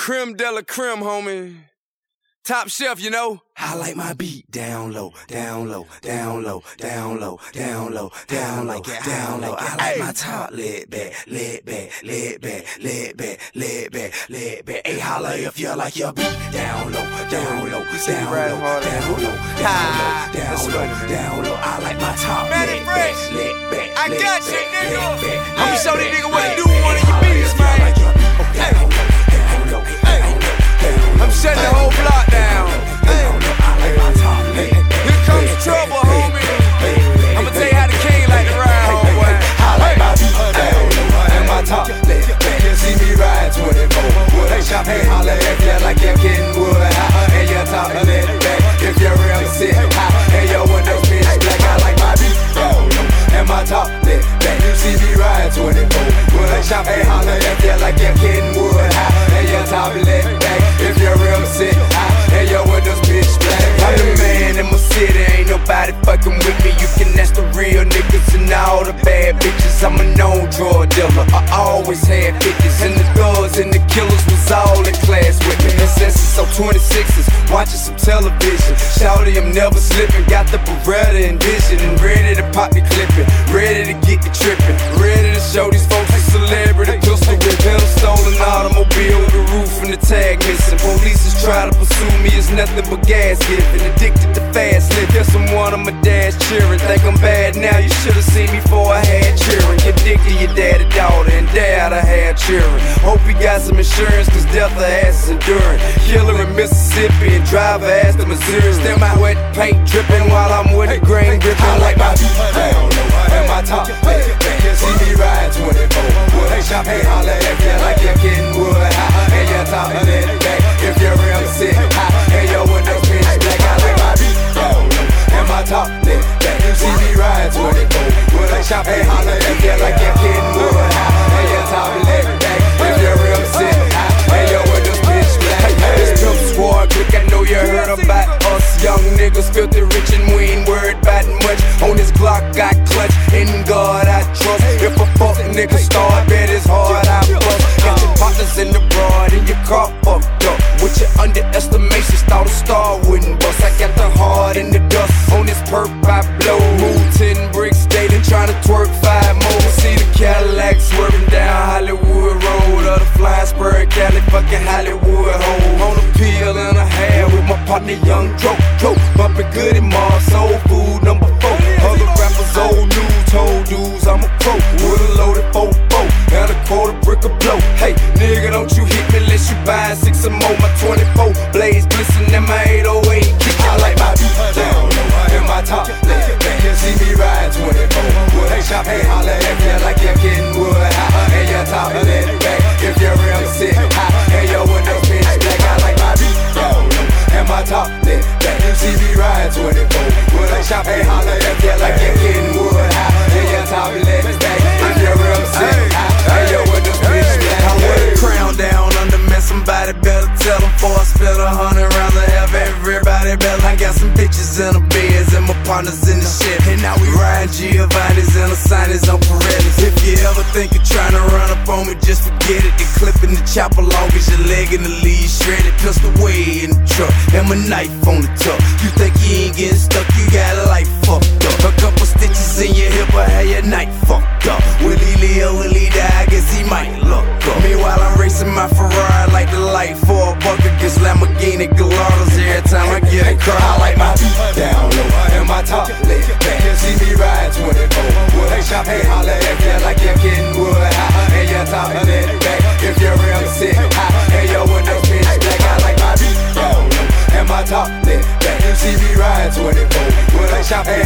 creme de la creme, homie. Top shelf, you know. I like my beat down low, down low, down low, down low, down low, down low, down low. I like my top laid back, laid back, laid back, laid back, laid back, laid back. Hey, holla if you like your beat down low, down low, down low, down low, down low, down low. I like my top laid back, laid back. I got you, nigga. I'ma show these niggas what to do with one of your beats, man. I'm shutting the whole block down. Here comes trouble, homie. I'ma tell you how the king like to ride, homeboy. I like my beat down low and my top lit. You see me ride 24. Wood shop, hey, holla if you like your kitten wood high and your top lit back. If you're real sit high and your windows pitch black, I like my beat down low and my top lit back. You see me ride 24. Wood shop, hey, holla if you like your kitten wood high and your top lit back. If you're real sit high and your windows pitch black. I'm the man in my city, ain't nobody fucking with me. You can ask the real niggas and all the bad bitches. I'm a known drug dealer. I always had 50s, and the thugs and the killers was all in class with me. Incessants on 26s, watching some television. Shouty, I'm never slipping. Got the Beretta and Vision, and ready to pop the clipping, ready to get the tripping, ready to show these folks a celebrity pistol whipping. A stolen automobile with the roof and the tag missing. Police is trying to pursue me, it's nothing but gas giving. Addicted to fast live, guess I'm one of my dad's cheering. Think I'm bad now, you should've seen me before I had cheering. Get dick to your daddy, daughter, and dad I had cheering. Hope he got some insurance, cause death of ass is enduring. Killer in Mississippi and driver ass to Missouri. Still my wet paint dripping while I'm with the grain gripping. I like my beat down low and my top lit. You see me ride 24. Wood shop, hey, holla if you like your kitten wood high and your top lit back. If you're real sit high and your windows pitch black, I like my beat down low and my top lit back. You see me ride 24. Wood shop, hey, holla if you like your kitten wood high and your top lit back. If you're real sit high and your windows pitch black. This Pimp Squad click, I know you heard about us. Young niggas filthy rich and we ain't worried about much. On this Glock I clutch, in God I trust. If a fuck nigga start, bet it's hard I bust. Got your partners in the broad and your car fucked up. With your underestimations, thought a star wouldn't bust. I got the heart in the dust, on this perp I blow. Move 10 bricks daily, trying to twerk 5 more. See the Cadillac swerving down Hollywood Road, or the flying spur Cali, fucking Hollywood home. On a pill and a half with my partner Young Dro. Bumping good in Mars, soul food number 4. Other rappers old news, told dudes I'm a pro. With a loaded 4-4 and a quarter brick of blow. Hey, nigga, don't you hit me unless you buy 6 or more. My 24 blaze glisten and my 808 kick. I like my beat down low and my top lit. You see me ride 24. Wood shop, hey, holla if you like your kitten wood high and your top lit back. If you're real sit high and your windows pitch black, I like my beat down low and my top lit back. You see me ride 24. Wood shop, hey, holla if you like your kitten wood high and your top lit back. If you're real sit high and your windows pitch black. I wear the crown down under me, somebody better tell them. Before I spend 100 rounds, I have everybody better. I got some bitches in the beds and my partners in the shit. And now we riding Giovanni's and Asani's on Pirellis. If you ever think of trying to run up on me, just forget it. The clipping the chopper long as your leg in the lead shredded. Pistol way in the truck and my knife on the tuck. You think you ain't getting stuck, you got a life fucked up. A couple stitches in your hip, I had your night fucked up. Will he live, will he die? I guess he might look up. Meanwhile I'm racing my Ferrari like the light for a buck against Lamborghini Gallardos. Every time I get a car, I like my beat down low and my top lit back. You see me ride 24. Wood shop, hey, holla if you like your kitten wood high and your top lit back. If you're real sit high and your windows pitch black, I like my beat down low and my top lit back. You see me ride 24. Wood shop, hey,